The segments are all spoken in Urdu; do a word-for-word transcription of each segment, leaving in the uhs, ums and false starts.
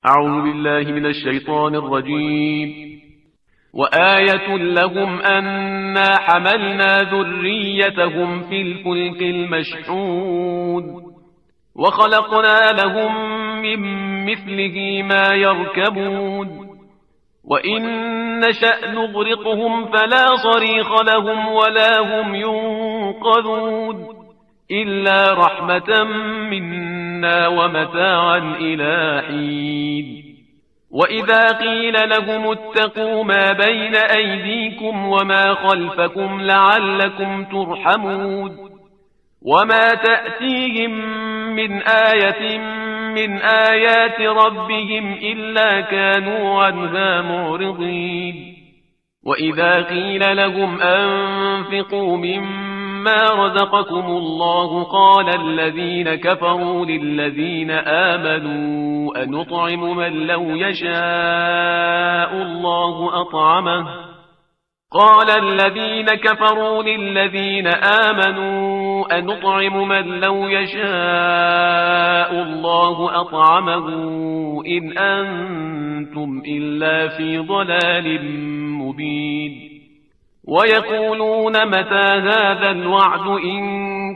أعوذ بالله من الشيطان الرجيم. وآية لهم أنا حملنا ذريتهم في الفلك المشحون وخلقنا لهم من مثله ما يركبون وإن نشأ نغرقهم فلا صريخ لهم ولا هم ينقذون إلا رحمة منا ومتاعا إلى حين. وإذا قيل لهم اتقوا ما بين أيديكم وما خلفكم لعلكم ترحمون وما تأتيهم من آية من آيات ربهم إلا كانوا عنها معرضين. وإذا قيل لهم أنفقوا مما رزقكم الله قال الذين كفروا للذين آمنوا أنطعم من لو يشاء الله أطعمه قال الذين كفروا للذين آمنوا أنطعم من لو يشاء الله أطعمه إن أنتم إلا في ضلال مبين. ويقولون متى هذا الوعد إن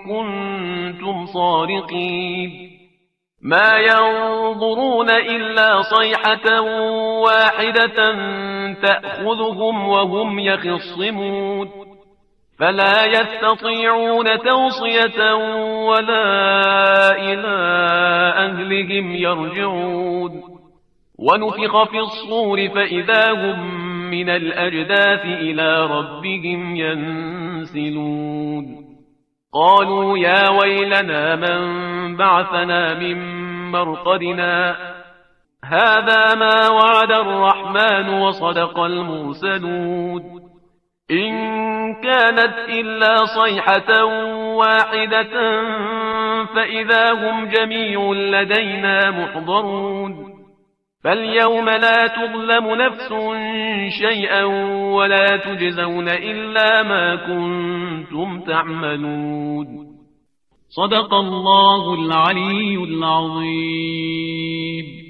كنتم صادقين. ما ينظرون إلا صيحة واحدة تأخذهم وهم يخصمون فلا يستطيعون توصية ولا إلى أهلهم يرجعون. ونفخ في الصور فإذا هم من الأجداث إلى ربهم ينسلون. قالوا يا ويلنا من بعثنا من مرقدنا هذا ما وعد الرحمن وصدق المرسلون إن كانت إلا صيحة واحدة فإذا هم جميع لدينا محضرون. فاليوم لا تظلم نفس شيئا ولا تجزون إلا ما كنتم تعملون. صدق الله العلي العظيم.